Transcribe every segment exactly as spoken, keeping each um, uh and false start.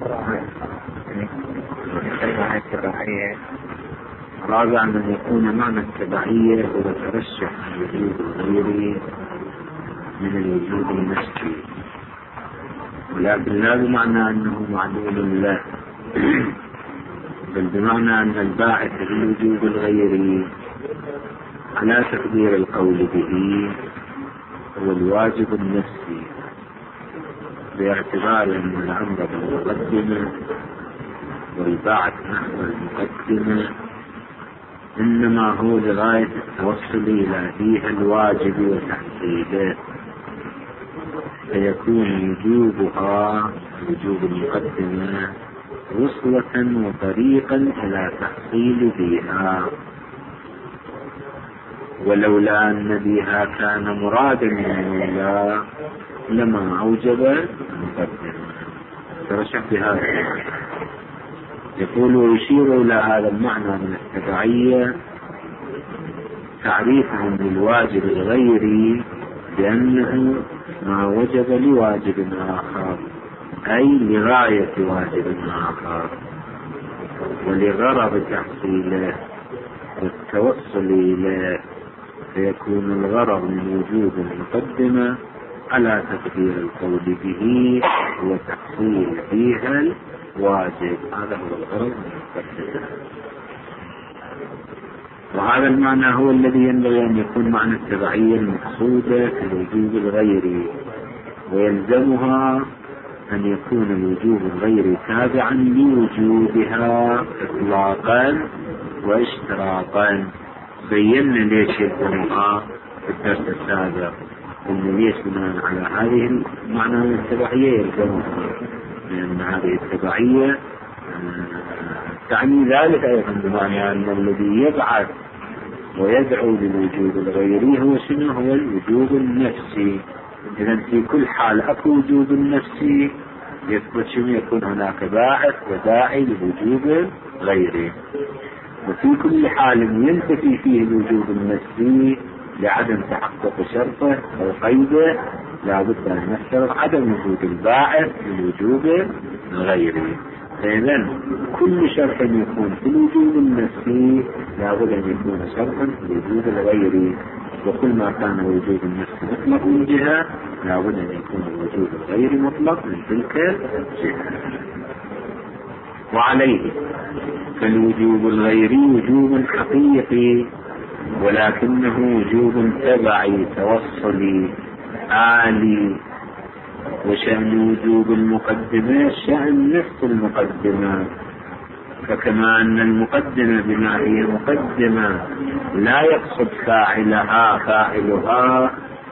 رابعا أن يكون معنى التبعية هو ترشح الوجود الغيري من الوجود النفسي، ولكن لا بمعنى أنه معلول له، بل بمعنى أن الباعث للوجود الغيري على تقدير القول به هو الواجب النفسي، باعتبار أن الأمر بالمقدمة والبعث نحو المقدمة إنما هو لغاية التوصل إلى فيها الواجب وتحصيله، فيكون وجوبها وجوب المقدمة وصلة وطريقا إلى تحصيل بها، ولولا أن بها كان مرادا من الله لما أوجب المقدمة. ترشح بهذا يقول ويشير إلى هذا المعنى من التبعية تعريفهم للواجب الغيري بأنه ما وجب لواجب آخر، أي لغاية واجب آخر ولغرض تحصيله والتوصل إليه، فيكون الغرض من وجود المقدمة على تقدير القول به وتحصيل فيها الواجب. هذا هو الغرض من المقدمة، وهذا المعنى هو الذي ينبغي أن يكون معنى التبعية المقصودة في الوجوب الغيري، ويلزمها أن يكون الوجوب الغيري تابعا لوجوبها إطلاقا واشتراطا. بينا ليش يلزمها في الدرس السابق، إن ليش بناء على هذه المعنى من التبعية يلزمها، لأن هذه التبعية تعني ذلك أيضا بمعنى أن الذي يبعث ويدعو للوجود الغيري هو شنو؟ هو الوجود النفسي. إذن في كل حال أكو وجود نفسي يثبت شنو؟ يكون هناك باعث وداعي للوجود الغيري، وفي كل حال ينتفي فيه الوجود النفسي لعدم تحقق شرطه أو قيده لابد أن نفترض عدم وجود الباعث للوجود الغيري. فإذن كل شرط يكون في الوجود النفسي لابد أن يكون شرطا في الوجود الغيري، وكل ما كان الوجود النفسي مطلق من جهة لابد أن يكون الوجود الغيري مطلق من تلك الجهة. وعليه فالوجوب الغيري وجوب حقيقي، ولكنه وجوب تبعي توصلي آلي، وشأن وجوب المقدمة شأن نفس المقدمة، فكما أن المقدمة بما هي مقدمة لا يقصد فاعلها فاعلها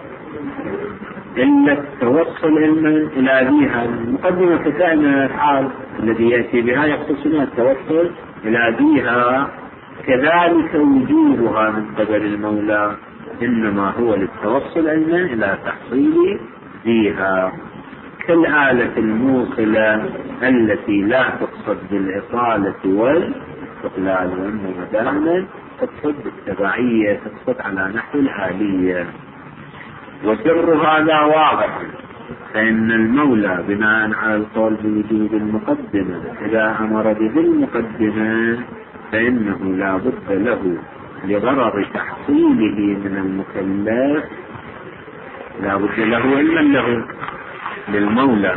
إلا التوصل إلى بها. المقدمة كدائما الحال الذي يأتي بها يقصد التوصل إلى بها، كذلك وجوبها من قبل المولى إنما هو للتوصل إلى تحصيل بها، كالآلة الموصلة التي لا تقصد بالإطالة والاستقلال، وإنما دائما تقصد بالتبعية، تقصد على نحو الآلية. وسر هذا واضح، فإن المولى بناء على القول بوجود المقدمة إذا أمر بالمقدمة فإنه لا بد له لغرض تحصيله من المكلف، لا بد له إلا له للمولى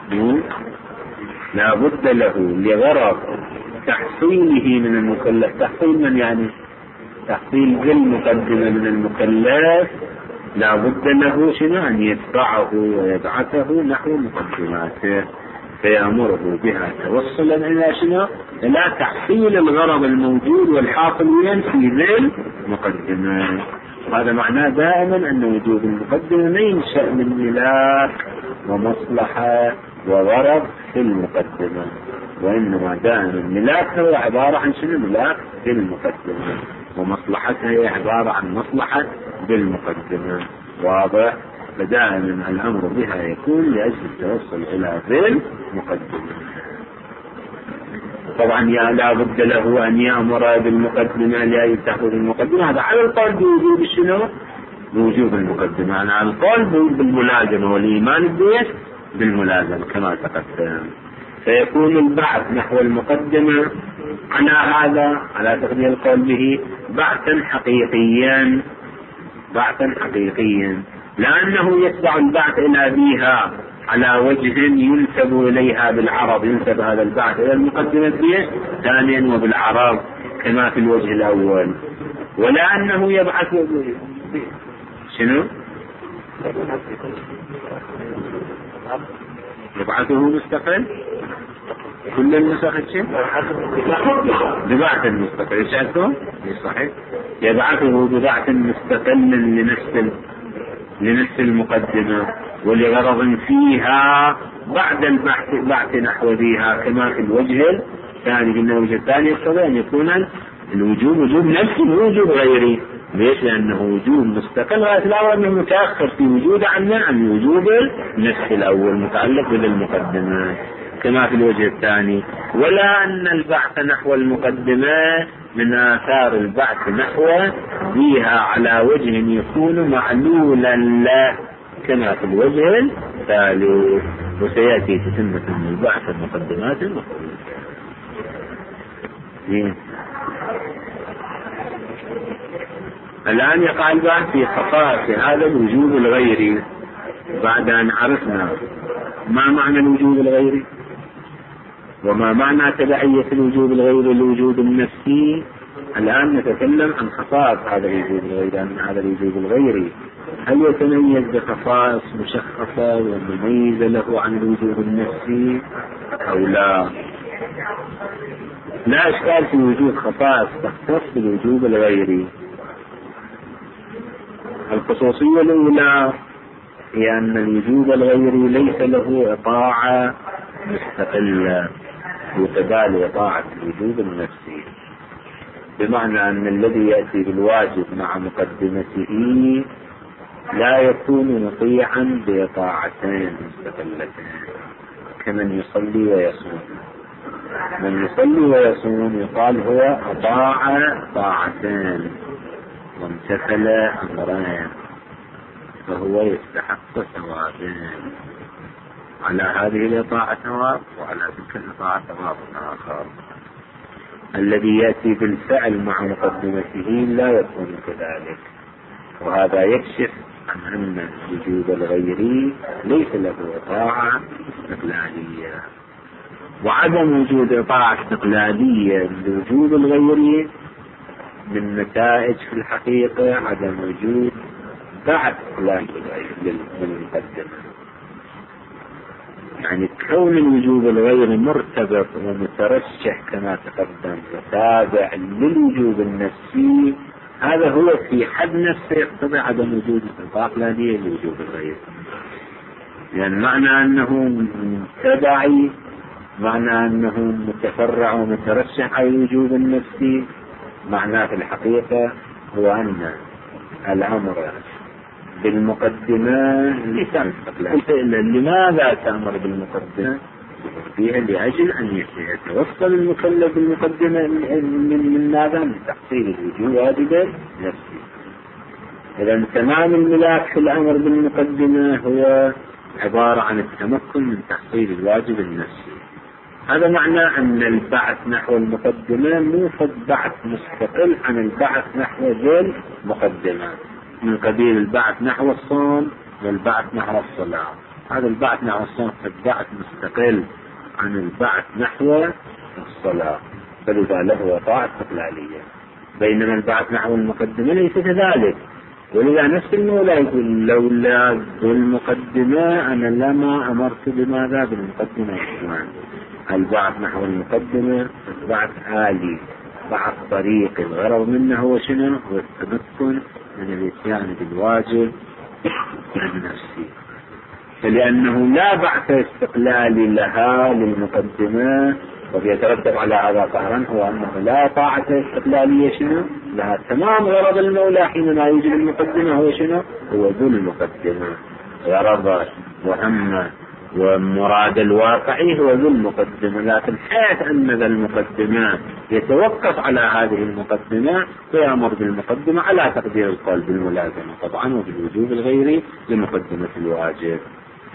لا بد له لغرض تحصيله من المكلف. تحصيل من يعني؟ تحصيل بالمقدمة من المكلف لا بد له شنو؟ أن يتبعه ويبعثه نحو مقدماته، فيأمره بها توصلا إلى شنو؟ إلى تحصيل الغرض الموجود والحاصل في ذيل مقدمة. هذا معناه دائما أن وجود المقدمة ما ينشأ من ملاك ومصلحة وغرض في المقدمة، وإنما دائما ملاك هو عبارة عن شنو؟ ملاك في المقدمة، ومصلحتها هي عبارة عن مصلحة بالمقدمة. واضح؟ فدائما الأمر بها يكون لأجل التوصل إلى ذيل مقدمة. طبعا يا لا بد له أن يأمر بالمقدمة لأي تأخذ المقدمة، هذا على القول بوجوب شنو؟ بوجوب المقدمة، يعني على القول بالملازمة والإيمان بالملازمة كما تقدم. فيكون البعث نحو المقدمة على هذا، على تقدير القول به، بعثا حقيقيا، بعثا حقيقيا، لأنه يتبع البعث إلى بها على وجه ينسب إليها بالعرض، ينسب هذا البعث إلى المقدمة به ثانيا وبالعرض كما في الوجه الأول، ولأنه يبعث شنو؟ يبعثه مستقل كل النسخ شيء ببعث مستقل، ايش عندكم؟ صحيح، يبعثه ببعث مستقل لنفس لنفس المقدمة ولغرض فيها بعد البحث بعث نحو بها كما في الوجه الثاني. إن الوجه الثاني يقتضي أن يكون الوجوب وجوب نفسي ووجوب غيري. ليش؟ لأنه وجوب مستقل غاية الأول أنه متأخر في وجود عنا عن وجوب النفس الأول متعلق بالمقدمة كما في الوجه الثاني. ولا أن البعث نحو المقدمة من آثار البعث نحو بها على وجه يكون معلولا له كما في الوجه الثالث، وسيأتي تتمة من البعث المقدمات المقدمة. الآن يقع البحث في خصائص هذا الوجوب الغيري. بعد أن عرفنا ما معنى الوجوب الغيري وما معنى تبعية الوجوب الغيري للوجوب النفسي، الآن نتكلم عن خصائص هذا الوجوب الغيري. عن هذا الوجوب الغيري هل يتميز بخصائص مشخصة ومميزة له عن الوجوب النفسي أو لا؟ لا إشكال في وجود خصائص تختص بالوجوب الغيري. الخصوصية الأولى هي أن الوجوب الغيري ليس له إطاعة مستقلة في قبال إطاعة الوجوب النفسي، بمعنى أن الذي يأتي بالواجب مع مقدمته لا يكون مطيعا بإطاعتين مستقلتين كمن يصلي ويصوم. من يصلي ويصوم يقال هو أطاع طاعتين وامتثل أمرين فهو يستحق ثوابين، على هذه الإطاعة ثواب وعلى تلك الإطاعة ثواب آخر. الذي يأتي بالفعل مع مقدمته لا يكون كذلك، وهذا يكشف عن أن الوجوب الغيري ليس له إطاعة استقلالية. وعدم وجود إطاعة استقلالية للوجوب الغيري من نتائج في الحقيقة عدم وجود بعد للمقدمة. يعني كون الوجوب الغيري مرتبط ومترشح كما تقدم وتابع للوجوب النفسي، هذا هو في حد نفسه يقتضي عدم وجود استقلالية للوجوب الغيري، لأن يعني معنى أنه تبعي معنى أنه متفرع ومترشح على الوجوب النفسي، معناه في الحقيقة هو أن الأمر بالمقدمة ليس مستقلا. لماذا تأمر بالمقدمة؟ فيها لأجل أن يتوصل المكلف بالمقدمة من ماذا؟ من تحصيل الوجوب واجب نفسي. إذا تمام الملاك في الأمر بالمقدمة هو عبارة عن التمكن من تحصيل الواجب النفسي. هذا معنى أن البعث نحو المقدمة مو بعث مستقل عن البعث نحو ذي المقدمة، من قبيل البعث نحو الصوم والبعث نحو الصلاة. هذا البعث نحو الصوم بعث مستقل عن البعث نحو الصلاة، فلذا له طاعة استقلالية، بينما البعث نحو المقدمة ليس كذلك. ولذا نفس المولى يقول لولا ذو المقدمة أنا لما أمرت بماذا؟ بالمقدمة الإسلام. البعث نحو المقدمة بعث آلي، بعث طريق، الغرض منه هو شنو؟ هو التمكن من الاتيان بالواجب النفسي. فلأنه لا بعث استقلالي لها للمقدمة، ويترتب على هذا قهرا هو أنه لا طاعة استقلالية شنو لها. تمام غرض المولى حينما يوجد المقدمة هو شنو؟ هو ذو المقدمة، غرض وهم ومراد الواقعي هو ذو المقدمة. لكن حيث أن ذا المقدمة يتوقف على هذه المقدمة فيأمر بالمقدمة على تقدير القول بالملازمة طبعا وبالوجوب الغيري لمقدمة الواجب.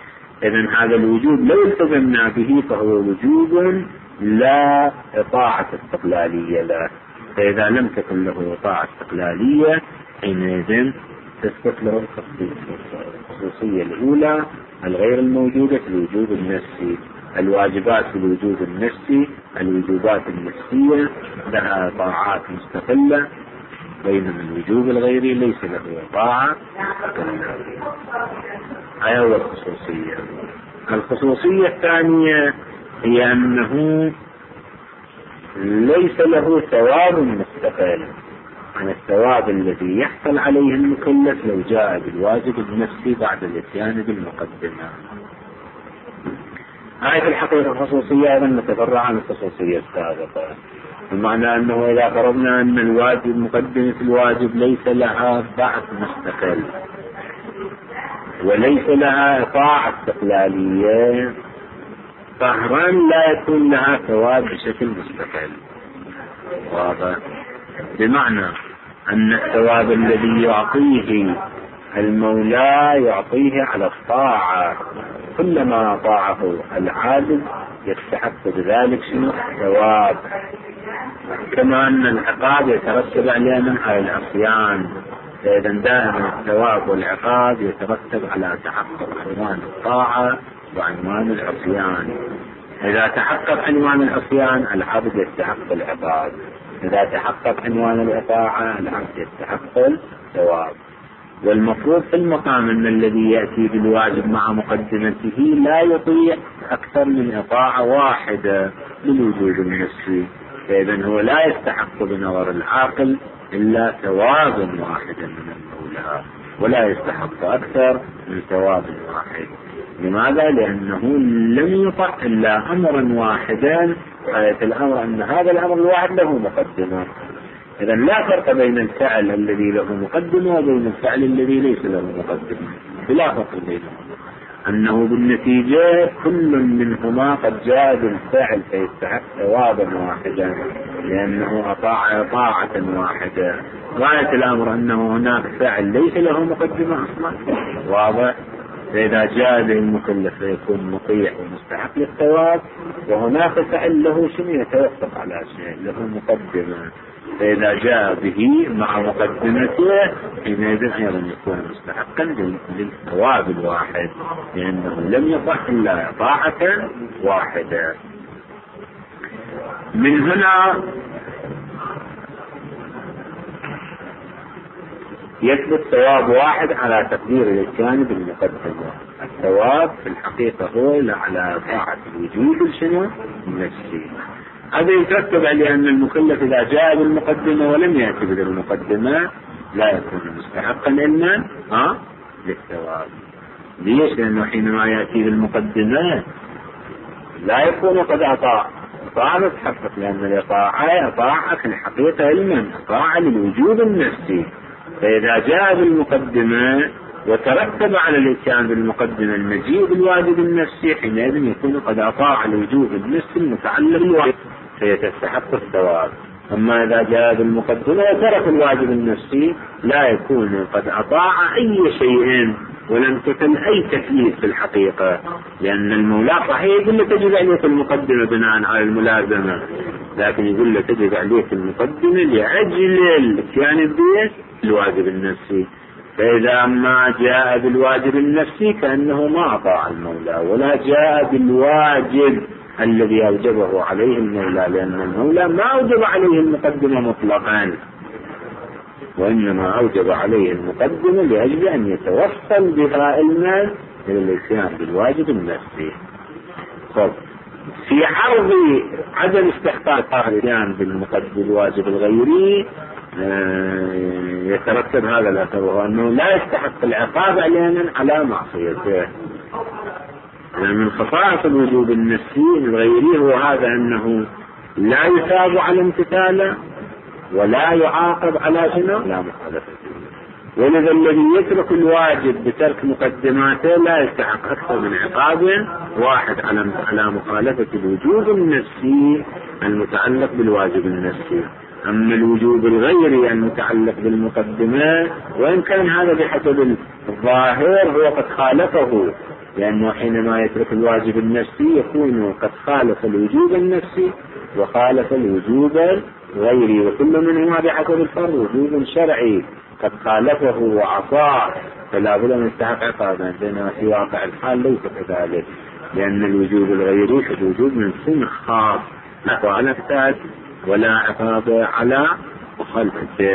إذن هذا الوجوب لو التزمنا به فهو وجوب لا إطاعة استقلالية له، فإذا لم تكن له إطاعة استقلالية حينئذ تثبت له الخصوصية الأولى الغير الموجودة في الوجوب النفسي. الواجبات في الوجوب النفسي الوجوبات النفسية لها طاعات مستقلة، بينما الوجوب الغيري ليس له طاعة مستقلة. هذه هو الخصوصية. الخصوصية الثانية هي أنه ليس له ثواب مستقل عن الثواب الذي يحصل عليه المكلف لو جاء بالواجب النفسي بعد الاتيان بالمقدمة. هذه في الحقيقة الخصوصية أيضا متفرعة عن الخصوصية السابقة، بمعنى أنه إذا فرضنا أن الواجب مقدمة الواجب ليس لها بعث مستقل وليس إطاعة طاعة استقلالية، ظهرا لا يكون لها ثواب بشكل مستقل واضح، بمعنى أن الثواب الذي يعطيه المولى يعطيه على الطاعة، كلما أطاعه العابد يستحق بذلك شنو الثواب، كما أن العقاب يترتب عليه على العصيان، فإذا دائما الثواب والعقاب يترتب على تحقق عنوان الطاعة وعنوان العصيان. إذا تحقق عنوان العصيان العبد يستحق العقاب، إذا تحقق عنوان الإطاعة العبد يستحق الثواب. والمفروض في المقام أن الذي يأتي بالواجب مع مقدمته لا يطيع أكثر من إطاعة واحدة للوجوب النفسي، فإذا هو لا يستحق بنظر العاقل إلا ثواب واحد من المولى ولا يستحق أكثر من ثواب واحد. لماذا؟ لأنه لم يطع إلا أمرا واحدا، آية الأمر أن هذا الأمر الواحد له مقدمة. إذا لا فرق بين الفعل الذي له مقدمة وبين الفعل الذي ليس له مقدمة، بلا فرق بينهم، أنه بالنتيجة كل منهما قد جاء بالفعل فيستحق ثوابا واحدا لأنه أطاع طاعة واحدة. غاية الأمر أنه هناك فعل ليس له مقدمة أصلا واضح، فإذا جاء به المكلف فيكون مطيع ومستحق للثواب، وهناك فعل له شنو يتوقف على شيء له مقدمة، فإذا جاء به مع مقدمته حينئذ أيضا يكون مستحقا للثواب الواحد لأنه لم يطع إلا طاعة واحدة. من هنا يثبت ثواب واحد على تقدير الاتيان بالمقدمة. الثواب في الحقيقة هو على طاعة الوجود الشنو النفسي. هذا يترتب على أن المكلف إذا جاء بالمقدمة ولم يأتي بالمقدمة لا يكون مستحقا إلا ها للثواب. ليش؟ لأنه حينما يأتي بالمقدمة لا يكون قد أطاع طاعة مستحقة، لأن الإطاعة طاعة في الحقيقة علما طاعة للوجود النفسي، فإذا جاء بالمقدمة وترتب على الاتيان بالمقدمة المجيء بالواجب النفسي حينئذ يكون قد أطاع الوجوب النفسي المتعلق بالواجب فيتستحق الثواب. أما إذا جاء بالمقدمة وترك الواجب النفسي لا يكون قد أطاع أي شيء ولم تكن أي تكليف في الحقيقة، لأن المولى صحيح يقول له تجب عليك المقدمة بناء على الملازمة، لكن يقول له تجب عليك المقدمة لأجل الاتيان بالواجب النفسي. فإذا ما جاء بالواجب النفسي كأنه ما أطاع المولى ولا جاء بالواجب الذي أوجبه عليه المولى، لأن المولى ما أوجب عليه المقدمة مطلقا وإنما أوجب عليه المقدمة لأجل أن يتوصل بها علما إلى الاتيان بالواجب النفسي. طب في عرض عدم استحقاق الاتيان بالواجب الغيري يترتب هذا الأثر، وهو أنه لا يستحق العقاب علينا على معصيته. يعني من خصائص الوجوب النفسي الغيري هو هذا أنه لا يثاب على امتثاله ولا يعاقب على شنو لا مخالفته، ولذا الذي يترك الواجب بترك مقدماته لا يستحق أكثر من عقاب واحد على مخالفة الوجوب النفسي المتعلق بالواجب النفسي. أما الوجوب الغيري المتعلق بالمقدمة وإن كان هذا بحسب الظاهر هو قد خالفه لأنه حينما يترك الواجب النفسي يكون قد خالف الوجوب النفسي وخالف الوجوب الغيري، وكل منهما بحسب الفرض وجوب شرعي قد خالفه وعصاه، فلا بد من يستحق عقابا، بينما في واقع الحال ليس كذلك، لأن الوجوب الغيري كالوجوب من سن خاص لا على فساد ولا عقاب على مخالفته.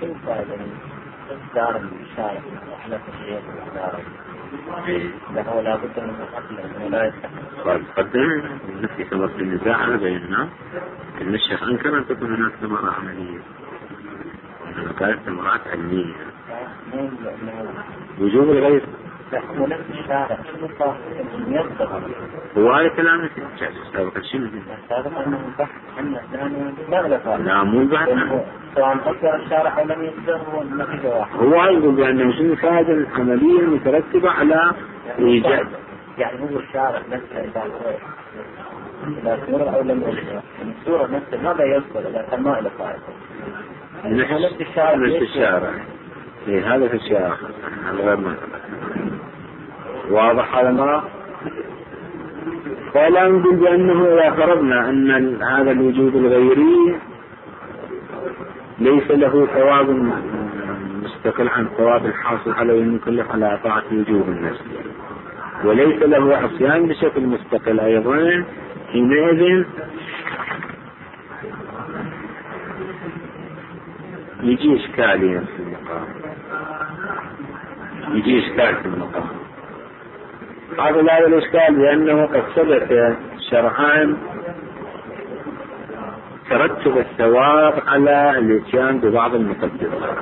له لا بد من قتله ولا يستحق. قدم نفي سبب النزاع على بيننا ان الشيخ انكر ان تكون هناك ثمرة عملية، وانما كانت ثمرات علمية. وجوب الغير ونفس الشارع شو الطاقة يصدق هو هذا كلام في الجالس سابقا شنو سابقا انه البحث عنه لا لا مو البحث عنه سواء قدر الشارع او لم يصدر هو النتيجة واحدة. هو يقول بانه شنو الفائدة العملية المترتبة على ايجاد، يعني هو الشارع نفسه اذا لا صورة او لم يصدر الصورة نفسها ماذا يصدر اذا كان ما له فائدة نفس الشارع نفس الشارع إيه هذا في الشارع هذا غير ما واضح هذا ما. فلا نقول بأنه إذا فرضنا أن هذا الوجود الغيري ليس له ثواب مستقل عن ثواب الحاصل عليه المكلف على طاعة وجوب النفس، وليس له عصيان بشكل مستقل أيضا، حينئذ يجي إشكالي في المقام، يجي إشكال في المقام. هذا لا الإشكال لأنه قد ثبت شرعان ترتب الثواب على الاتيان ببعض المقدمات،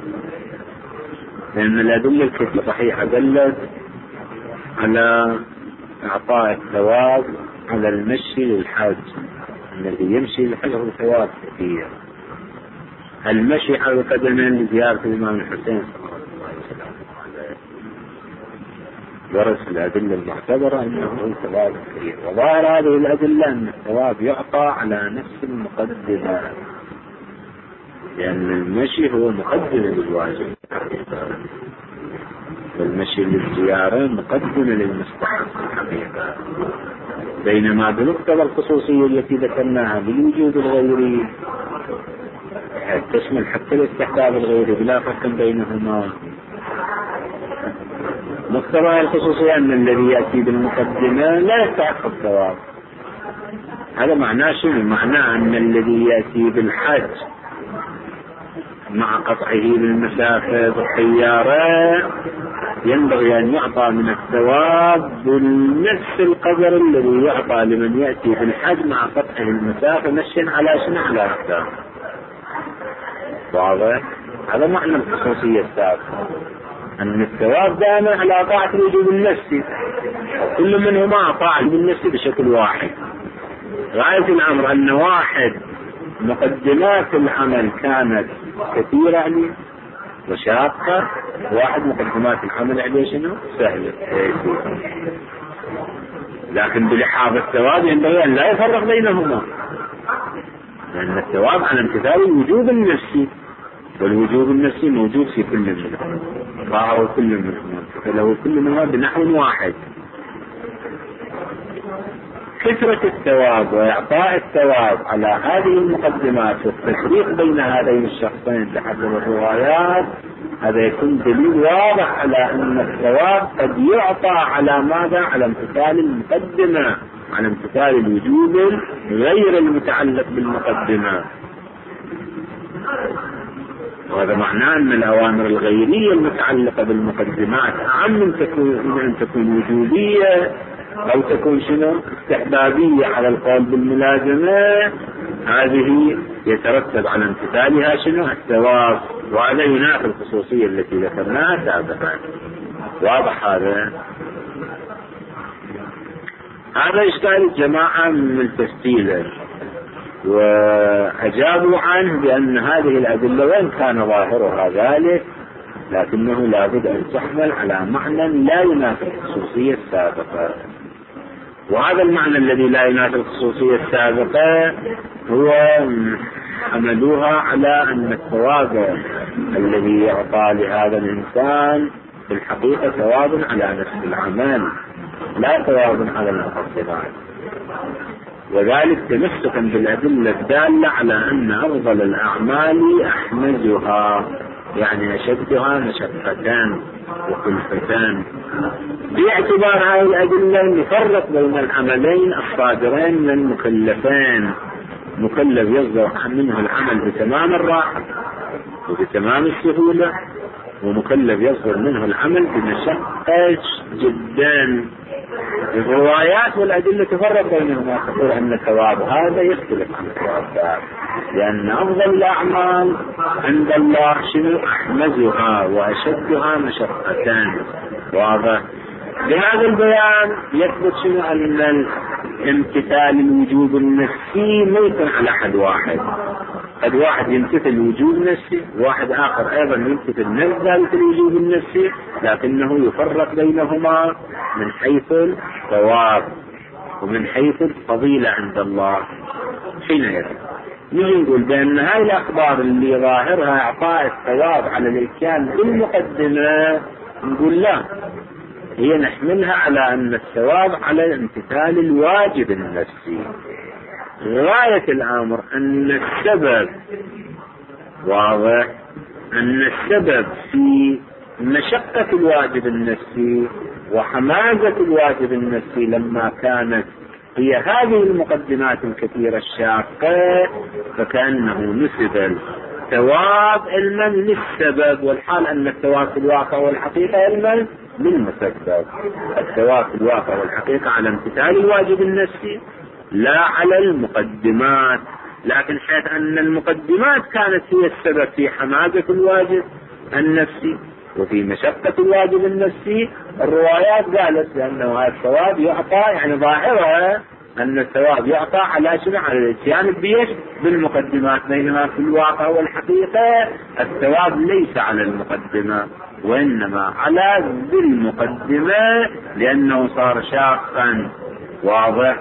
لأن الأدلة الصحيحة دلت على إعطاء الثواب على المشي للحج، الذي يمشي للحج له ثواب كثير، المشي على قدمه لزيارة الإمام الحسين صلى الله عليه وسلم ورث الأدلة المعتبرة أنه ثواب كثير، وظاهر هذه الأدلة أن الثواب يعطى على نفس المقدمة، لأن المشي هو مقدمة للواجب والمشي للزيارة مقدمة للمستحب الحقيقة، بينما بمقتضى الخصوصية التي ذكرناها بالوجود الغيري تشمل حتى الاستحباب الغيري بلا فرق بينهما. مقتضى الخصوصية أن الذي يأتي بالمقدمة لا يستحق الثواب. هذا معناه شنو؟ معناه أن الذي يأتي بالحج مع قطعه للمسافة بالطيارة ينبغي أن يعطى من الثواب بنفس القدر الذي يعطى لمن يأتي بالحج مع قطعه المسافة مشيا على شنو على أقدام. واضح؟ هذا معنى الخصوصية السابقة، أن الثواب دائما على طاعة الوجوب النفسي، كل منهما طاعة بالنفس بشكل واحد. غاية الأمر أن واحد مقدمات العمل كانت كثيرة عليه وشاقة، واحد مقدمات العمل عليه شنو؟ سهلة، لكن بلحاظ الثواب ينبغي أن لا يفرق بينهما، لأن الثواب على امتثال الوجوب النفسي، والوجوب النفسي موجود في كل منهما، ظاهر كل منهما، فله كل منهما بنحو واحد. كثرة الثواب وإعطاء الثواب على هذه المقدمات والتفريق بين هذين الشخصين بحسب الروايات، هذا يكون دليل واضح على أن الثواب قد يعطى على ماذا؟ على امتثال المقدمة، على امتثال الوجوب غير المتعلق بالمقدمة. وهذا معناه أن الأوامر الغيرية المتعلقة بالمقدمات أعم من تكون أن تكون وجوبية أو تكون شنو استحبابية على القول بالملازمة، هذه يترتب على امتثالها شنو الثواب، وهذا ينافي الخصوصية التي ذكرناها سابقا. واضح هذا؟ هذا إشكال الجماعة من تفصيله، وأجابوا عنه بأن هذه الأدلة وإن كان ظاهرها ذلك لكنه لابد أن تحمل على معنى لا ينافي الخصوصية السابقة، وهذا المعنى الذي لا ينافي الخصوصية السابقة هو حملوها على أن الثواب الذي يعطى لهذا الإنسان في الحقيقة ثواب على نفس العمل، لا ثواب على المقدمات. وذلك تمسكا بالأدلة الدالة على أن أفضل الأعمال أحمدها، يعني أشدها مشقتان وكلفتان. باعتبار هذه الأدلة نفرق بين العملين الصادرين من المكلفين، مكلف يصدر منه العمل بتمام الراحة وبتمام السهولة، ومكلف يصدر منه العمل بمشقة جدا. الروايات والأدلة تفرق بينهما، تقول أن الثواب هذا يختلف عن الثواب هذا، لأن أفضل الأعمال عند الله شنو؟ أحمدها وأشدها مشقتان. واضح؟ بهذا البيان يثبت شنو؟ أن امتثال الوجوب النفسي ما يكون على حد واحد. قد واحد يمتثل الوجوب النفسي، واحد آخر أيضا يمتثل نفس ذلك الوجوب النفسي، لكنه يفرق بينهما من حيث الثواب ومن حيث الفضيلة عند الله. حينئذ نجي نقول بأن هذه الأخبار اللي ظاهرها إعطاء الثواب على الإتيان بالمقدمة، نقول لا، هي نحملها على أن الثواب على امتثال الواجب النفسي. غاية الأمر أن السبب واضح، أن السبب في مشقة الواجب النفسي وحمازة الواجب النفسي لما كانت هي هذه المقدمات الكثيرة الشاقة، فكأنه نسب الثواب علما للسبب، والحال أن الثواب في الواقع والحقيقة علما للمسبب. الثواب في الواقع والحقيقة على امتثال الواجب النفسي لا على المقدمات، لكن حيث أن المقدمات كانت هي السبب في حمازة الواجب النفسي وفي مشقة الواجب النفسي، الروايات قالت بأنه هذا الثواب يعطى، يعني ظاهرها أن الثواب يعطى على شنو؟ على الاتيان بيش بالمقدمات، بينما في الواقع والحقيقة الثواب ليس على المقدمة وإنما على بالمقدمة، لأنه صار شاقا. واضح؟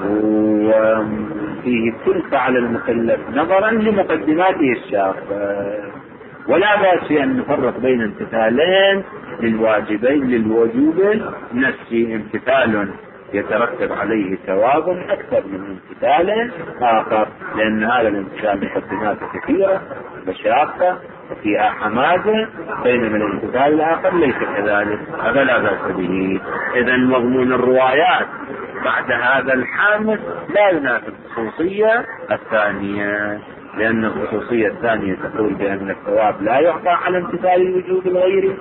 وفيه كلفة على المكلف نظرا لمقدماته الشاقة. ولا بأس أن نفرق بين امتثالين للواجبين للوجوب النفسي، امتثال يترتب عليه ثواب أكثر من امتثال آخر، لأن هذا الامتثال مقدماته كثيرة مشاقة وفيها حمازة، بينما الامتثال الآخر ليس كذلك، هذا لا بأس به. إذا مضمون الروايات بعد هذا الحامل لا ينافي الخصوصية الثانية، لأن الخصوصية الثانية تقول بأن الثواب لا يعطى على امتثال الوجوب الغيري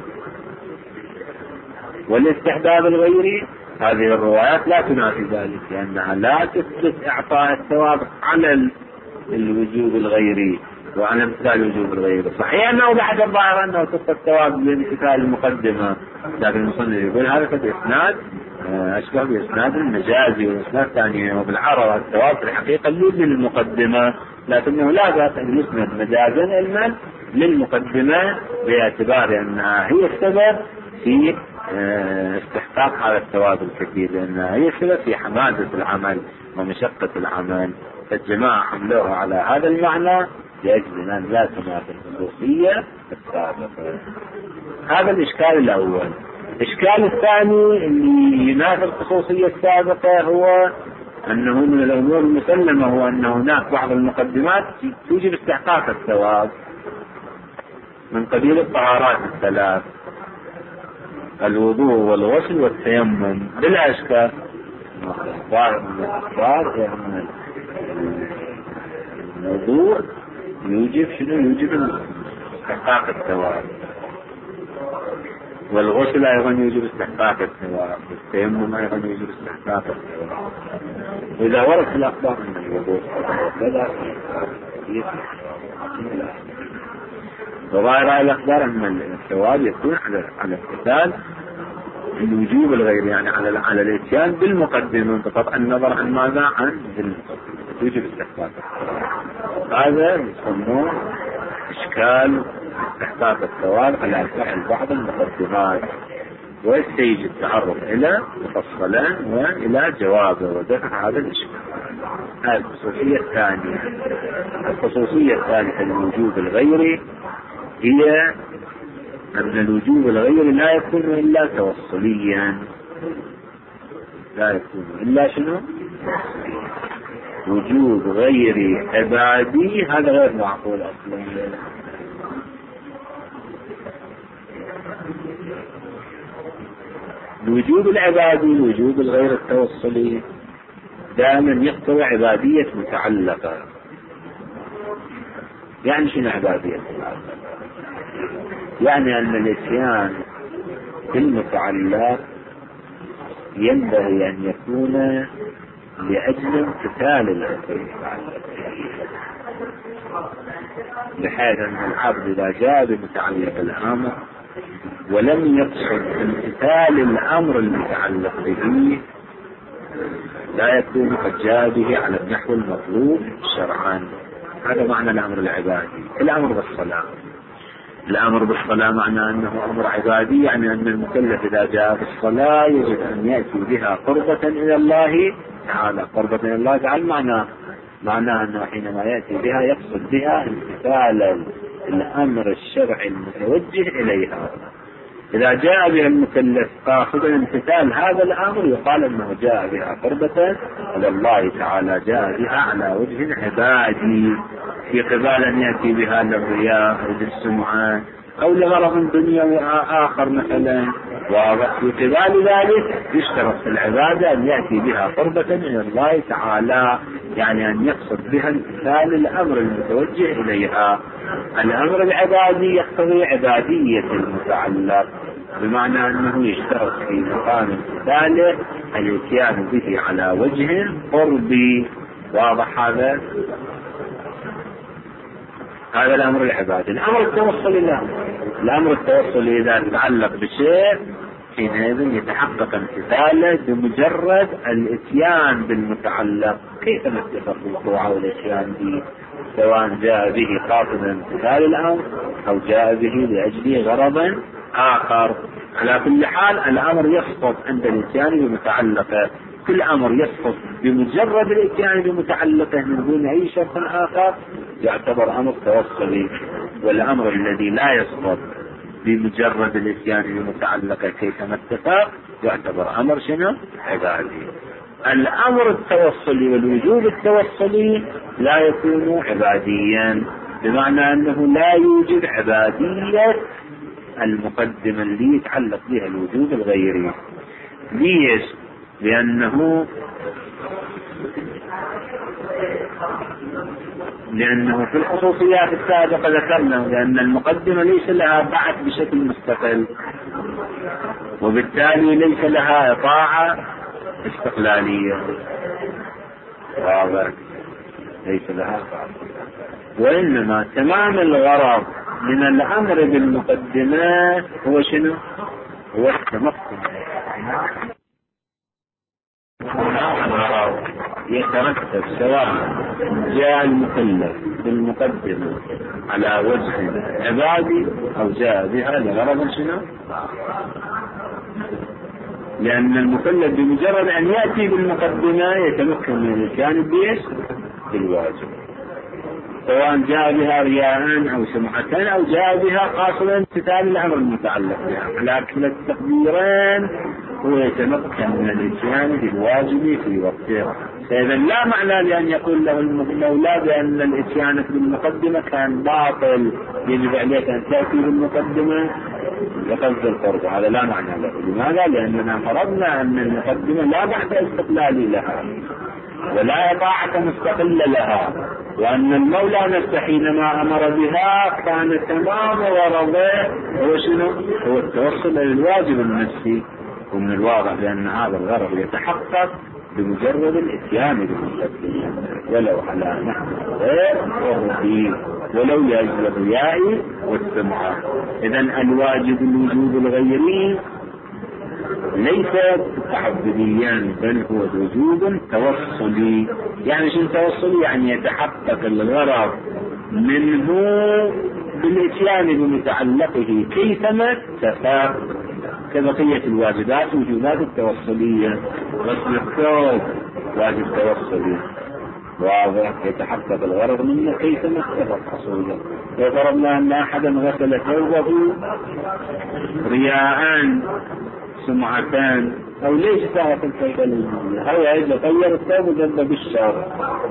والاستحباب الغيري. هذه الروايات لا تنافي ذلك، لأنها لا تثبت إعطاء الثواب على الوجوب الغيري وعلى امتثال الوجوب الغيري. صحيح أنه بعد الظاهر أنه تثبت الثواب لامتثال المقدمة، لكن المصنف يقول هذا قد إسناد أشبه بإسناد المجازي وإسناد ثانية، وبالعرض الثواب في الحقيقة للمقدمة، لكنه لا بأس أن يسند مجازا علما للمقدمة باعتبار أنها هي السبب في استحقاق هذا الثواب الكثير، لأنها هي السبب في حمازة العمل ومشقة العمل. فالجماعة حملوها على هذا المعنى لأجل أن لا تنافي الخصوصية السابقة. هذا الإشكال الأول. الإشكال الثاني اللي ينافي الخصوصية السابقة هو أنه من الأمور المسلمة هو أن هناك بعض المقدمات توجب استحقاق الثواب من قبيل الطهارات الثلاث، الوضوء والغسل والتيمم، بلا إشكال. الأخبار من الأخبار يعني الوضوء يوجب شنو؟ يوجب استحقاق الثواب، والغسل أيضا يوجب استحقاق الثواب، والتيمم أيضا يوجب استحقاق الثواب. إذا ورد في الأخبار من الوضوء بلا وظاهر الأخبار أن الثواب يكون على على امتثال الوجوب الغير، يعني على على الاتيان بالمقدمة بقطع النظر عن ماذا؟ عن يوجب استحقاق الثواب. هذا يسموه إشكال استحقاق الثواب على فعل بعض المقدمات، ويستيجب التعرض إلى مفصلا وإلى جوابه ودفع هذا الإشكال. هذه الخصوصية الثانية. الخصوصية الثالثة للوجوب الغيري هي أن الوجوب الغيري لا يكون إلا توصليا، لا يكون إلا شنو؟ وجود غير عبادي، هذا غير معقول أصلا. الوجود العبادي الوجود الغير التوصلي دائما يقتضي عبادية متعلقة. يعني شنو عبادية متعلقة؟ يعني أن الإتيان بالمتعلق ينبغي أن يكون لأجل امتثال الأمر المتعلق، بحيث أن العبد إذا جاء بمتعلق الأمر ولم يقصد امتثال الأمر المتعلق به لا يكون قد جاء به على النحو المطلوب شرعا. هذا معنى الأمر العبادي. الأمر بالصلاة، الأمر بالصلاة معنى أنه أمر عبادي، يعني أن المكلف إذا جاء بالصلاة يجب أن يأتي بها قربة إلى الله تعالى. قربة إلى الله تعالى معناه معناه أنه حينما يأتي بها يقصد بها امتثال الأمر الشرعي المتوجه إليها. إذا جاء بها المكلف قاصدا امتثال هذا الأمر يقال أنه جاء بها قربة إلى الله تعالى، جاء بها على وجه عبادي، في قبال أن يأتي بها للرياء أو للسمعة أو لغرض دنيوي آخر مثلا. وفي قبال ذلك يشترط في العبادة أن يأتي بها قربة إلى الله تعالى، يعني أن يقصد بها امتثال الأمر المتوجه إليها. الأمر العبادي يقتضي عبادية المتعلق، بمعنى أنه يشترط في مقام امتثاله الاتيان به على وجه قربي. واضح هذا؟ هذا الأمر العبادي. الأمر التوصلي لا، الأمر التوصلي إذا تعلق بشيء حينئذ يتحقق امتثاله بمجرد الاتيان بالمتعلق. كيف نتفق الوقوع والاتيان به، سواء جاء به قاصدا امتثال الأمر أو جاء به لأجل غرض آخر. على كل حال الأمر يسقط عند الاتيان بمتعلقه، كل أمر يسقط بمجرد الاتيان بمتعلقه من دون أي شرط آخر يعتبر أمر توصلي. والأمر الذي لا يسقط بمجرد الاتيان بمتعلقه كيفما اتفق يعتبر أمر شنو؟ عبادي. الأمر التوصلي والوجود التوصلي لا يكون عباديا، بمعنى أنه لا يوجد عبادية المقدمة اللي يتعلق بها الوجود الغيري. ليش؟ لأنه لأنه في الخصوصيات السابقة ذكرنا لأن المقدمة ليس لها بعث بشكل مستقل، وبالتالي ليس لها طاعة استقلالية. واضح؟ ليس لها طاعة، وإنما تمام الغرض من الأمر بالمقدمات هو شنو؟ هو التمكن. يترتب سواء جاء المكلف بالمقدمة على وجه عبادي أو جاء بها لغرض شنو؟ لأن المكلف بمجرد أن يأتي بالمقدمة يتمكن من الاتيان بإيش؟ بالواجب، سواء جاء بها رياء أو سمعة أو جاء بها قاصدا امتثال الأمر المتعلق بها. على كلا التقديرين هو يتمكن من الاتيان بالواجب في وقته. فإذا لا معنى لأن يقول له المولى بأن الاتيان بالمقدمة كان باطل، يجب عليك أن تأتي بالمقدمة لقصد القرب. هذا لا معنى له. لماذا؟ لأننا فرضنا أن المقدمة لا بعد استقلال لها ولا طاعة مستقلة لها، وأن المولى نفسه حينما أمر بها كان تمام غرضه هو شنو؟ هو التوصل إلى الواجب النفسي. ومن الواضح بأن هذا الغرض يتحقق بمجرد الاتيان بالمقدمة ولو على نحو غير قربي، ولو لأجل الرياء والسمعة. إذن الواجب الوجود الغيري ليس تعبديا بل هو وجود توصلي. يعني شنو توصلي؟ يعني يتحقق الغرض منه بالاتيان بمتعلقه كيفما اتفق، كبقية الواجبات وجوبات التوصلية. غسل الثوب واجب توصلي واضح، يتحقق الغرض منه كيفما اتفق حصوله. لو فرضنا أن أحدا غسل ثوبه رياء سمعتان، أو ليش ساعة الفائدة الوجوبية؟ هو إذا غير الثوب وجد بالشر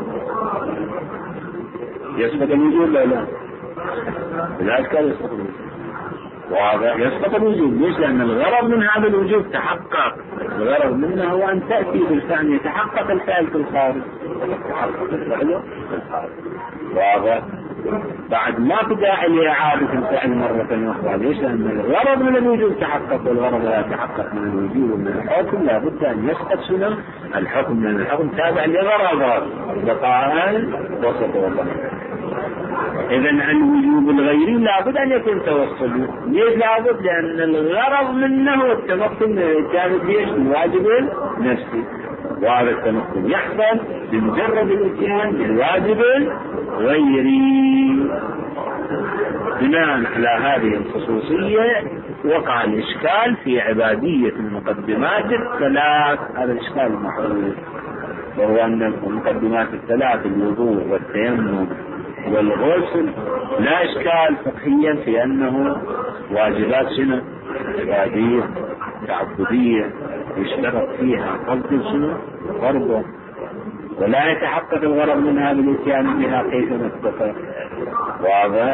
يسقط الوجوب لا لا؟ لا كان يسقط الوجوب. واضح يسقط الوجوب. ليش؟ لأن الغرض من هذا الوجوب تحقق. الغرض منه هو أن تأتي بالفعل يتحقق الفعل في الخارج. يتحقق الفعل في الخارج. واضح؟ بعد ما تداعي لإعادة الفعل مرة أخرى. ليش؟ لأن الغرض من الوجوب تحقق، والغرض لا يتحقق من الوجوب ومن الحكم لابد أن يسقط شنو؟ الحكم، من الحكم تابع لغرضات بقاء وسط وضع. إذن الوجوب الغيري لابد أن يكون توصل. ليش لابد؟ لأن الغرض منه التمكن من الإتيان بيش الواجب النفسي، وهذا التمكن يحصل بمجرد الإتيان بالواجب الغيري. بناء على هذه الخصوصية وقع الإشكال في عبادية المقدمات الثلاث. هذا الإشكال المحدود، وهو أن المقدمات الثلاث الوضوء والتيمم والغسل لا إشكال فقهيا في أنه واجبات شنو؟ عبادية تعبدية يشترط فيها قصد شنو؟ غرضه، ولا يتحقق الغرض من هذا الاتيان بها كيف نتفق. واضح؟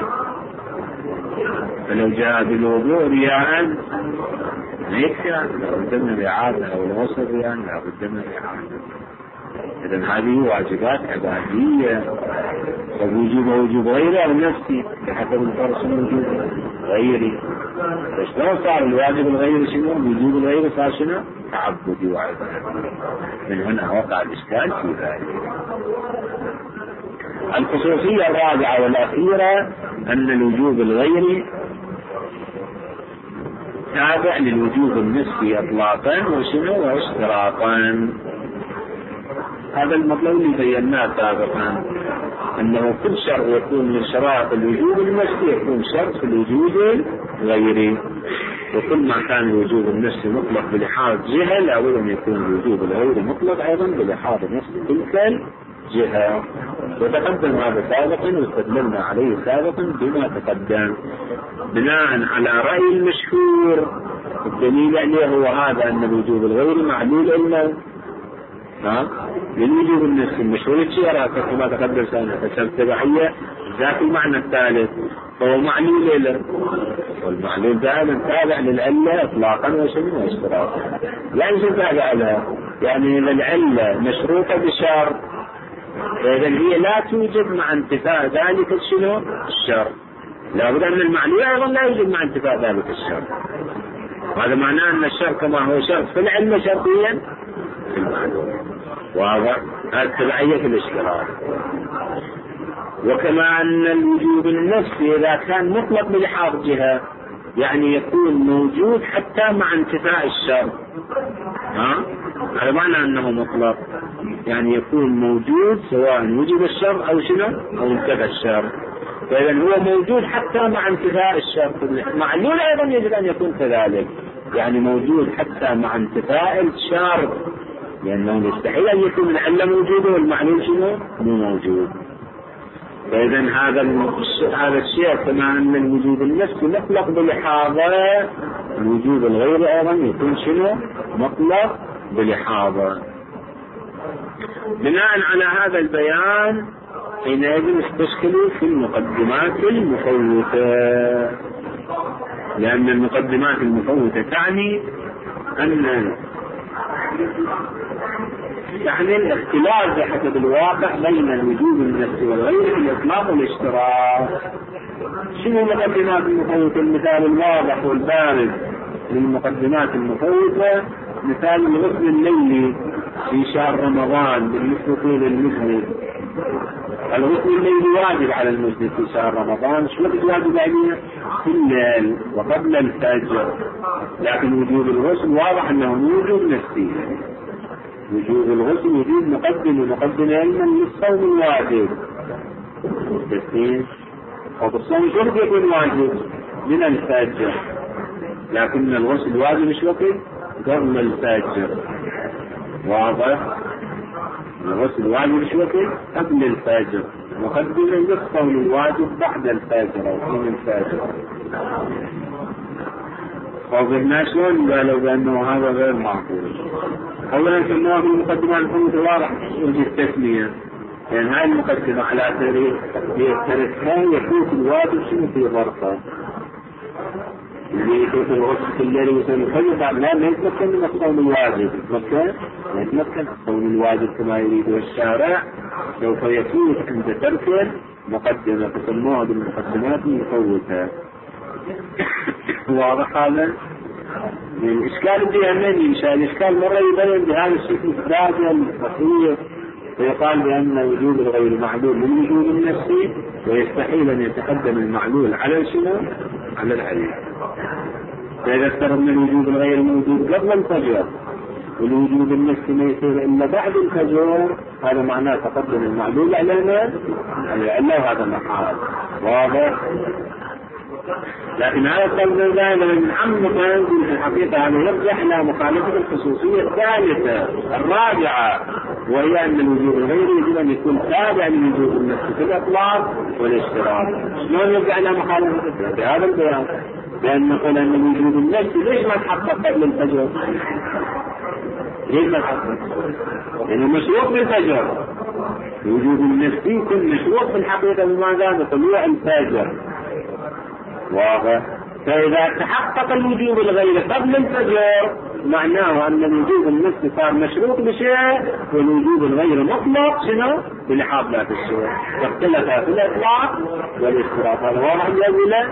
فلو جاء بالوضوء رياء يكفي، لابد من الإعادة، أو الغسل رياء لابد من الإعادة. إذن هذه واجبات عبادية، ووجوب وجوب غيره أو نفسي بحسب الفرس الوجوب غيري. فشلون صار الواجب الغيري شنو؟ وجوب الغيري صار شنو؟ تعبدي وعبادي. من هنا وقع الإشكال في ذلك. الخصوصية الرابعة والأخيرة أن الوجوب الغيري تابع للوجوب النسبي إطلاقا وشنو؟ واشتراطا. هذا المطلب اللي بيناه سابقا، أنه كل شرط يكون من شرائط الوجوب النفسي يكون شرط في الوجوب الغيري، وكل ما كان الوجوب النفسي مطلق بلحاظ جهة لابد أن يكون الوجوب الغيري مطلق أيضا بلحاظ نفس تلك الجهة. وتقدم هذا سابقا واستدللنا عليه سابقا بما تقدم بناء على رأي المشهور. الدليل عليه هو هذا، أن الوجوب الغيري معلول إلا ها للوجوب النفسي المشهور الشيء كما تقدم سنة فالتبعية ذات المعنى الثالث فهو معلول له، والمعلول دائما تابع للعلة اطلاقا وشنو واشتراطا. يعني شو تابع لها؟ يعني اذا العلة مشروطة بشرط فاذا هي لا توجد مع انتفاء ذلك الشنو الشرط، لابد ان المعلول ايضا لا يوجد مع انتفاء ذلك الشرط. وهذا معناه ان الشرط كما هو شرط في العلة شرطيا في المعلول. واضح؟ التبعية في الاشتراط. وكما أن الوجوب النفسي إذا كان مطلق بلحاظ جهة يعني يكون موجود حتى مع انتفاء الشرط. ها؟ هذا معنى أنه مطلق، يعني يكون موجود سواء وجد الشرط أو شنو أو انتفى الشرط. فإذا هو موجود حتى مع انتفاء الشرط. معلول أيضا يجب أن يكون كذلك، يعني موجود حتى مع انتفاء الشرط، لأنه يستحيل أن يكون العلة موجودة والمعلول شنو مو موجود. فإذا هذا هذا الشيء كما أن الوجود النفسي مطلق بلحاظه الوجود الغيري أيضا يكون شنو مطلق بلحاظه. بناء على هذا البيان حينئذ استشكلوا في المقدمات المفوتة، لأن المقدمات المفوتة تعني أن يعني الاختلاف بحسب الواقع بين الوجوب النفسي والغيري في الإطلاق والاشتراك. شنو المقدمات المفوتة؟ المثال الواضح والبارز للمقدمات المفوتة مثال الغسل الليلي في شهر رمضان بالنسبة للمسلم. الغسل الليلي واجب على المسلم في شهر رمضان. شو وقت واجب عليه؟ في الليل وقبل الفجر. لكن وجوب الغسل واضح أنه وجوب نفسي. وجوب الغسل وجوب مقدم ومقدم علما للصوم الواجب. والصوم شرط يكون واجب من الفجر، لكن الغسل واجب مش وقت قبل الفجر. واضح؟ الغسل واجب مش وقت قبل الفجر، مقدما للصوم الواجب بعد الفجر أو من الفجر. وقلنا شلون قالوا بأنه هذا غير معقول. أولا سموها في المقدمة الحمد واضح وجه التسمية، لأن هذه المقدمة على تركها يفوت الواجب شنو في ظرفه اللي يفوت الغسل الليل ويسوي الفجر بعد لا ما يتمكن من الصوم الواجب، يتمكن ما يتمكن الصوم الواجب كما يريد الشارع، سوف يفوت عند ترك مقدمة تسموها بالمقدمات المفوتة. واضح هذا؟ الإشكال بأنني إنشاء الإشكال مرة يبين بهذا الشكل الداخل البسيط، ويقال بأن وجود الغير معلول من وجود النفسي، ويستحيل أن يتقدم المعلول على شنو؟ على العلم. فإذا افترضنا الوجود الغير موجود قبل الفجر والوجود النفسي ما يصير إلا بعد الفجر، هذا معناه تقدم المعلول على ما؟ على هذا محال. واضح؟ لكن هذا القول دائما من عمق ينزل في الحقيقة هذا يرجح إلى مخالفة الخصوصية الثالثة الرابعة، وهي أن الوجود الغيري يجب أن يكون تابع لوجود النفس في الإطلاق والاشتراك. شلون يرجع إلى مخالفة بهذا البيان؟ لأن نقول أن الوجود النفسي ليش ما تحقق قبل الفجر؟ ليش ما تحقق؟ لأنه مشروط بالفجر. الوجود النفسي يكون مشروط في الحقيقة بماذا؟ بطلوع الفجر. واضح؟ فإذا تحقق الوجود الغيري قبل الفجر معناه أن الوجود النفسي صار مشروط بشيء، والوجود الغير مطلق شنو؟ بلحاظ ذات الشيء. فاختلف في الإطلاق والاشتراك. هذا واضح الأولى؟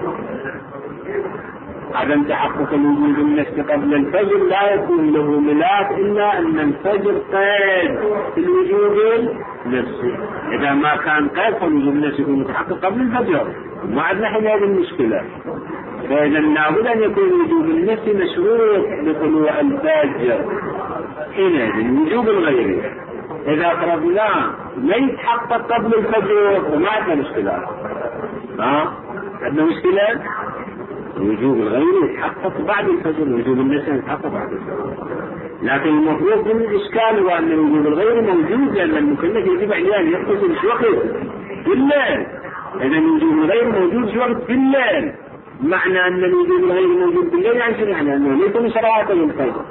عدم تحقق الوجود النفسي قبل الفجر لا يكون له ملاك إلا أن الفجر قيد في الوجود النفسي. إذا ما كان قيد فالوجود النفسي يكون متحقق قبل الفجر، ما عندنا حل هذه المشكلة. فإذا لابد أن يكون الوجود النفسي مشروط بطلوع الفجر. حينئذ الوجود الغيري إذا فرضناه لا يتحقق قبل الفجر فما عندنا مشكلة. ها؟ عندنا مشكلة؟ الوجود الغيري يتحقق بعد الفجر، الوجود النفسي يتحقق بعد الفجر. لكن المفروض من الإشكال هو أن الوجود الغيري موجود، لأن المكلف يجب عليه أن يقصد في وقت في الليل. إذا الوجود الغيري موجود في وقت في الليل، معنى أن الوجود الغيري موجود بالليل يعني شنو؟ يعني أنه ليس من شرائط الفجر.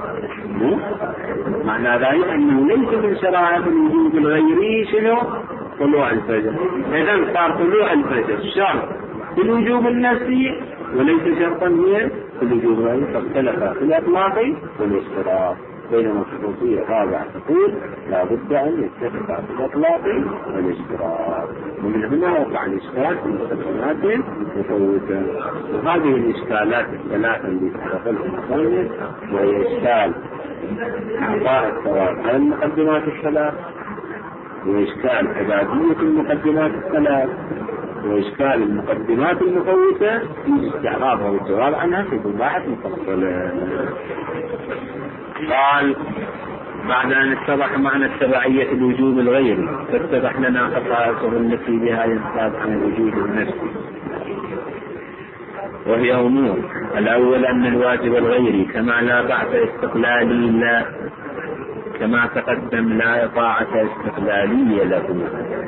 معنى ذلك أنه ليس من شرائط الوجود الغيري شنو؟ طلوع الفجر. إذا صار طلوع الفجر شرط في الوجوب النفسي وليس شرطا هي في الوجوب الغيري، فاختلف في الإطلاق والاشتراك. بينما الخصوصية الرابعة تقول لا بد أن يتفق في الإطلاق والاشتراك، ومن هنا وقع الإشكال في مستثنات مفوتة. وهذه الإشكالات الثلاثة اللي تحصل في المصنف وهي إشكال إعطاء الثواب على المقدمات الثلاث، وإشكال عبادية المقدمات الثلاث، وإشكال المقدمات المفوتة في استعراضها والجواب عنها في بضاعة مفصلة. قال بعد أن اتضح معنى التبعية الوجوب الغيري فاتضح لنا خصائصه التي بها ينتاب عن الوجوب النفسي، وهي أمور. الأول أن الواجب الغيري كما لا بعث استقلالي لا كما تقدم لا إطاعة استقلالية له،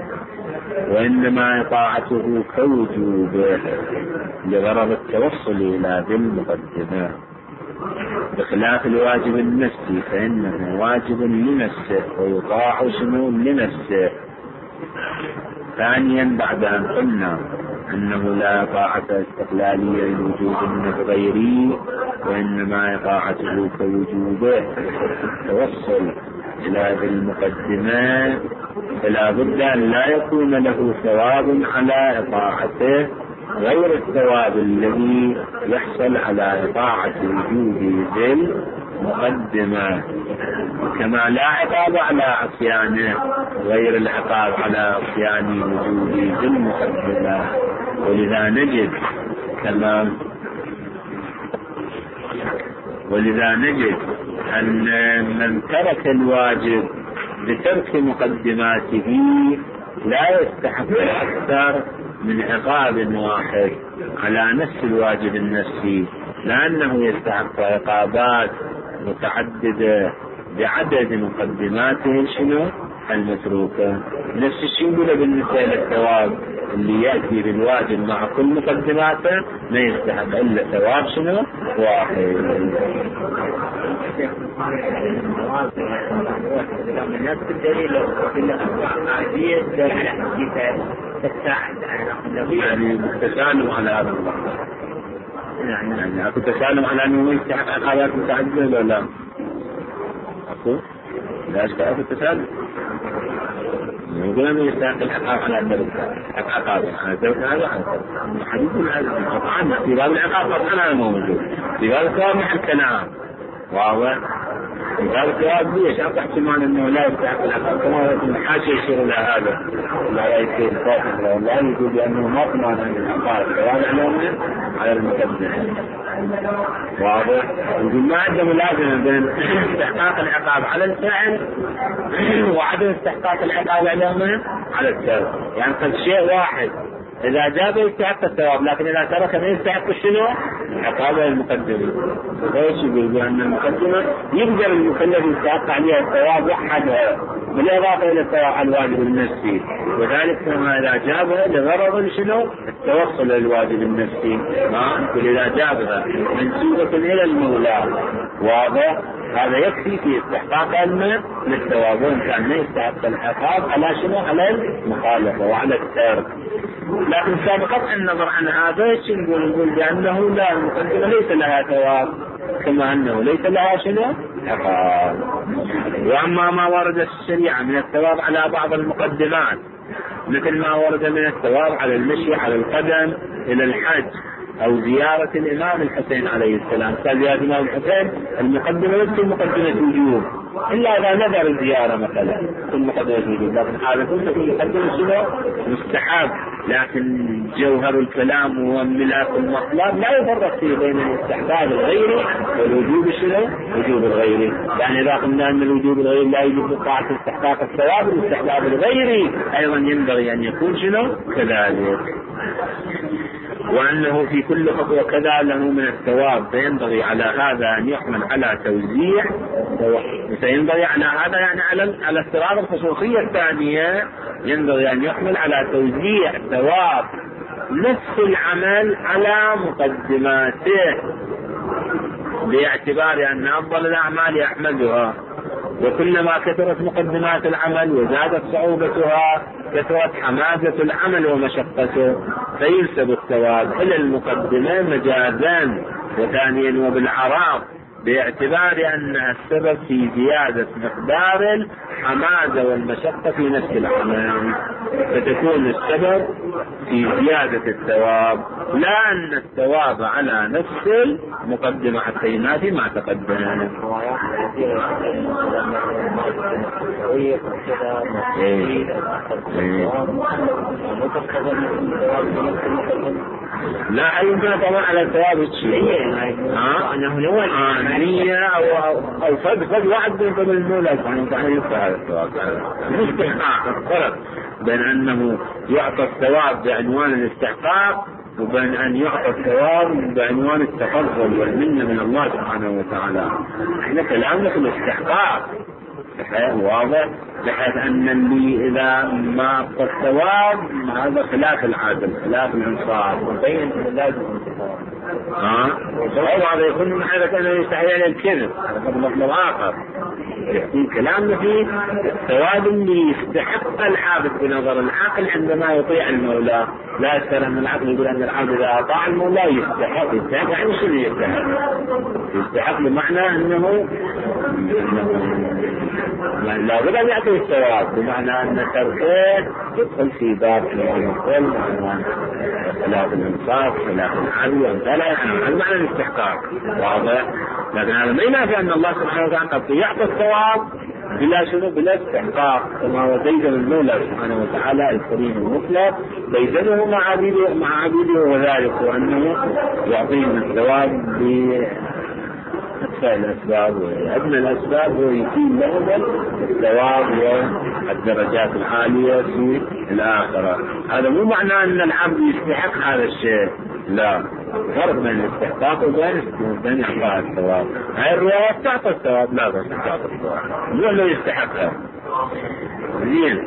وإنما إطاعته كوجوب لغرض التوصل إلى ذي المقدمات، بخلاف الواجب النفسي فإنه واجب لنفسه ويطاع شنو لنفسه. ثانيا بعد أن قلنا أنه لا طاعة استقلالية لوجود الغيري وإنما طاعته كوجوبه التوصل إلى ذي المقدمات، فلا بد أن لا يكون له ثواب على إطاعته غير الثواب الذي يحصل على إطاعة وجود ذي المقدمة، كما لا عقاب على عصيانه غير العقاب على عصيان وجود ذي المقدمة. ولذا نجد كما ولذا نجد أن من ترك الواجب بترك مقدماته لا يستحق أكثر من عقاب واحد على نفس الواجب النفسي، لأنه يستحق عقابات متعددة بعدد مقدماته شنو المتروكة. نفس الشيء يقول بالنسبة للثواب اللي يأتي بالواجب مع كل مقدماته ما يستحق إلا ثواب شنو واحد. من نفس الدليل عادية تساعد يعني تسالم على هذا الله، يعني أكو تسالم على أنه يستحق عقابات متعددة ولا لا؟ أكو لا أشكال في التسالم يقول أنه يستحق العقاب على الدرجة عقاب على الدرجة هذا حديث العقاب قطعا في باب العقاب قطعا هذا موجود، في باب الثواب محل كلام واضح. في باب الثواب ليش أتحكمان أنه لا يستحق العقاب كما الحاشية يشير إلى هذا لا يكفي الفاتح له لا يقول بأنه ما ضمان عن العقاب الثواب على على المقدم واضح. يقول ما عنده ملازمة بين استحقاق العقاب على الفعل وعدم استحقاق العقاب على على الترك. يعني قد شيء واحد إذا جاب يستحق الثواب لكن إذا ترك ما يستحق شنو عقاب المقدمة. ليش يقول بأن المقدمة يقدر المكلف يستحق عليها الثواب وحدها بالإضافة إلى الثواب على الواجب النفسي، وذلك كما إذا جابها لغرض شنو التوصل للواجب النفسي ما يقول إذا جابها منسوبة إلى المولى واضح هذا يكفي في استحقاق المال للثواب، وإن كان ما يستحق العقاب على شنو على المخالفة وعلى الترك. لكن سابقا النظر عن هذا نقول نقول بأنه لا المقدمة ليس لها ثواب كما أنه ليس لها شنو عقاب. وأما ما ورد الشريعة من الثواب على بعض المقدمات مثل ما ورد من الثواب على المشي على القدم إلى الحج أو زيارة الإمام الحسين عليه السلام، قال يا الإمام الحسين المقدمة ليست مقدمة وجوب إلا إذا نذر الزيارة مثلا في مقدمة وجوب، لكن هذا كله في مقدمة شنو مستحب. لكن جوهر الكلام وملاك المطلب لا يفرق فيه بين الاستحباب الغيري والوجوب شنو وجوب الغيري. يعني إذا قلنا أن الوجوب الغيري لا يجب بقاعة استحقاق الثواب، الاستحباب الغيري أيضا ينبغي أن يكون شنو كذلك. وأنه في كل خطوة كذا له من الثواب، فينبغي على هذا أن يحمل على توزيع، فينبغي على هذا يعني على على استراد الخصوصية الثانية ينبغي أن يحمل على توزيع ثواب نفس العمل على مقدماته باعتبار أن أفضل الأعمال يحمدها، وكلما كثرت مقدمات العمل وزادت صعوبتها كثرت حمازة العمل ومشقته، فينسب الثواب إلى المقدمة مجازا وثانيا وبالعراض باعتبار أنها السبب في زيادة مقدار الحمازة والمشقة في نفس العمل، فتكون السبب في زيادة الثواب لا أن الثواب على نفس المقدمة حتى ينافي ما تقدم. لا يمكن طبعا على الثواب الشيء ها انه نية او او فد فد واحد من قبل المولى سبحانه وتعالى يفتح هذا الثواب. الاستحقاق الفرق بين انه يعطى الثواب بعنوان الاستحقاق وبين ان يعطى الثواب بعنوان التفضل والمنة من الله سبحانه وتعالى. احنا كلامنا في الاستحقاق واضح بحيث ان اللي اذا ما اعطى الثواب هذا خلاف العادل خلاف الانصاف وبين لازم ها هذا يكون من حيث انه يستحيل على الكذب، هذا مطلب اخر. يحكي كلامنا فيه الثواب اللي يستحق العابد بنظر العقل عندما يطيع المولى، لا يستلم العقل يقول ان العبد اذا اطاع المولى يستحق. يستحق يعني شنو يستحق؟ يستحق بمعنى انه لا بد ان يعطي الثواب، بمعنى ان تركه يدخل في باب الكل خلاف الانصاف خلاف العدل وامثال هذا معنى الاستحقاق واضح. لكن هذا ما ينافي ان الله سبحانه وتعالى قد يعطي الثواب بلا شنو بلا استحقاق، كما هو زيد المولى سبحانه وتعالى الكريم المطلق زيده مع عبيده مع عبيده وذلك، وانه يعطيهم الثواب ب أدفع الأسباب وأدنى الأسباب ويكون لهم الثواب والدرجات العالية في الآخرة. هذا مو معناه أن العبد يستحق هذا الشيء، لا فرق بين الاستحقاق وبين بين إعطاء الثواب. هاي الرواية تعطى الثواب، لا بس تعطى الثواب مو لو يستحقها. زين.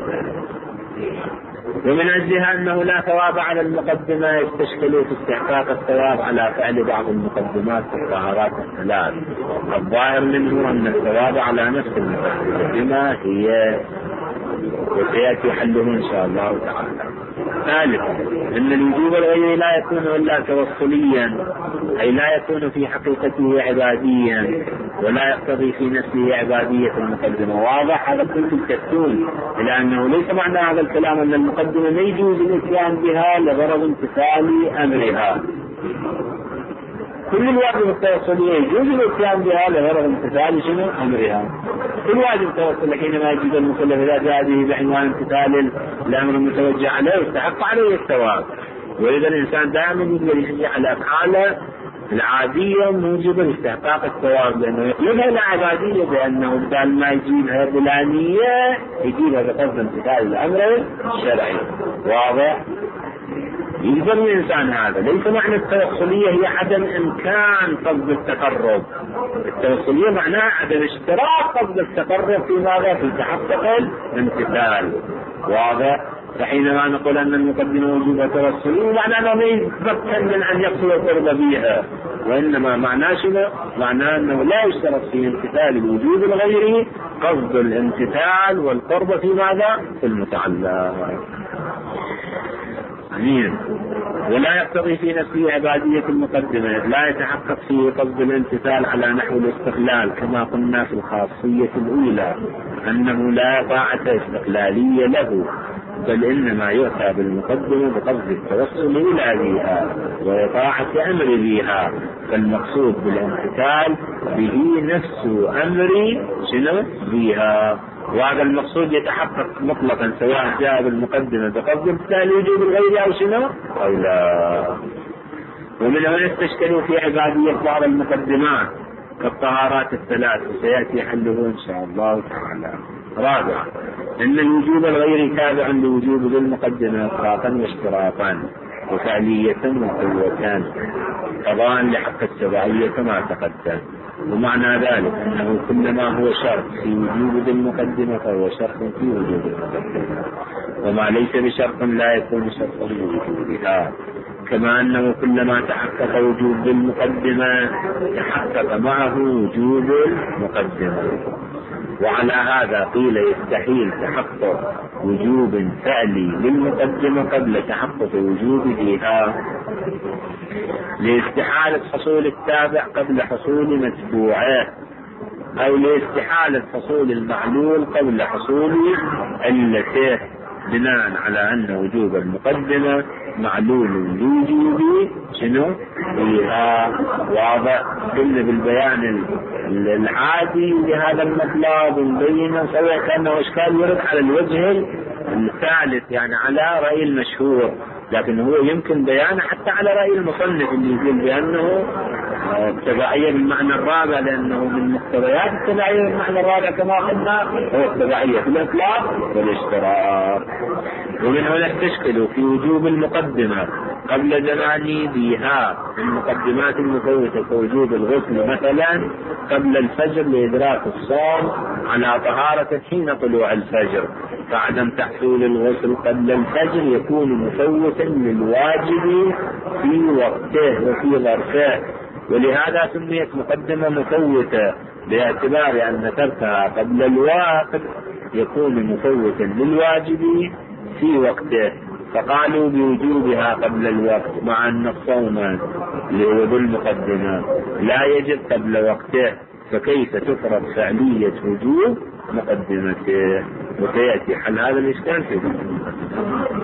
ومن أجلها أنه لا ثواب على المقدمة يستشكل في استحقاق الثواب على فعل بعض المقدمات في الطهارات الثلاث. الظاهر منه أن الثواب على نفس المقدمة هي، وسيأتي حله إن شاء الله تعالى. ثالثا أن الوجوب الغيري لا يكون إلا توصليا، أي لا يكون في حقيقته عباديا ولا يقتضي في نفسه عبادية المقدمة. واضح هذا كنت التكتون، إلى أنه ليس معنى هذا الكلام أن المقدمة لا يجوز الإتيان بها لغرض امتثال أمرها. كل الواجب التوصلية يجوز الاتيان بها لغرض امتثال شنو أمرها. كل واجب التوصل حينما يجب المكلف إذا جاء به بعنوان امتثال الأمر المتوجه عليه يستحق عليه الثواب. وإذا الإنسان دائما يقدر يشجع على أفعاله العادية موجبة لاستحقاق الثواب، لأنه يقلبها إلى عبادية، بأنه بدل ما يجيبها بلانية يجيبها بقصد امتثال الأمر الشرعي. واضح؟ يقدر الإنسان هذا. ليس معنى التوصلية هي عدم إمكان قصد التقرب، التوصلية معناها عدم اشتراك قصد التقرب في ماذا؟ في تحقق الامتثال. واضح؟ فحينما نقول أن المقدمة وجوبها توصلية معناه أنه لا يتمكن من أن يقصد القرب بها، وإنما معناه شنو؟ معناه أنه لا يشترط في امتثال الوجوب الغيري قصد الامتثال والقرب في ماذا؟ في المتعلق. أمين. ولا يقتضي في نفسه عبادية المقدمة، لا يتحقق فيه قصد الامتثال على نحو الاستقلال كما قلنا في الخاصية الأولى، أنه لا طاعة استقلالية له، بل إنما يؤتى بالمقدمة بقصد التوصل إلى بها وطاعة أمر بها، فالمقصود بالامتثال به نفس أمر شنو بها. وهذا المقصود يتحقق مطلقا سواء جاء بالمقدمة بقصد امتثال وجوب الغير أو شنو أو لا. ومن هنا استشكلوا في عبادية بعض المقدمات كالطهارات الثلاث، وسيأتي حله إن شاء الله تعالى. رابعا أن الوجوب الغير تابع لوجوب ذي المقدمة إطلاقا واشتراطا وفعلية وقوة قضاء لحق التبعية كما تقدم. ومعنى ذلك أنه كلما هو شرط في وجوب ذي المقدمة فهو شرط في وجوب المقدمة، وما ليس بشرط لا يكون شرطا لوجوبها. كما أنه كلما تحقق وجوب ذي المقدمة تحقق معه وجوب المقدمة. وعلى هذا قيل يستحيل تحقق وجوب فعلي للمقدمة قبل تحقق وجوبها، لاستحالة حصول التابع قبل حصول متبوعه، أو لاستحالة حصول المعلول قبل حصول علته، بناء على أن وجوب المقدمة معلول لوجوب شنو فيها. واضح؟ قلنا بالبيان العادي لهذا المطلب ونبين سواء كأنه إشكال يرد على الوجه الثالث، يعني على رأي المشهور، لكن هو يمكن بيانه حتى على رأي المصنف اللي يقول بأنه التبعية بالمعنى الرابع، لأنه من مقتضيات التبعية بالمعنى الرابع كما قلنا هو التبعية في الإطلاق والاشتراك. ومن هنا تشكل في وجوب المقدمة قبل زمان بها المقدمات المفوتة كوجوب الغسل مثلا قبل الفجر لإدراك الصوم على طهارة حين طلوع الفجر، فعدم تحصيل الغسل قبل الفجر يكون مفوتا للواجب في وقته وفي ظرفه، ولهذا سميت مقدمة مفوتة باعتبار أن تركها قبل الوقت يكون مفوتا للواجب في وقته، فقالوا بوجوبها قبل الوقت، مع أن الصوم اللي هو بالمقدمة لا يجب قبل وقته، فكيف تفرض فعلية وجوب مقدمته؟ وسيأتي حل هذا الإشكال في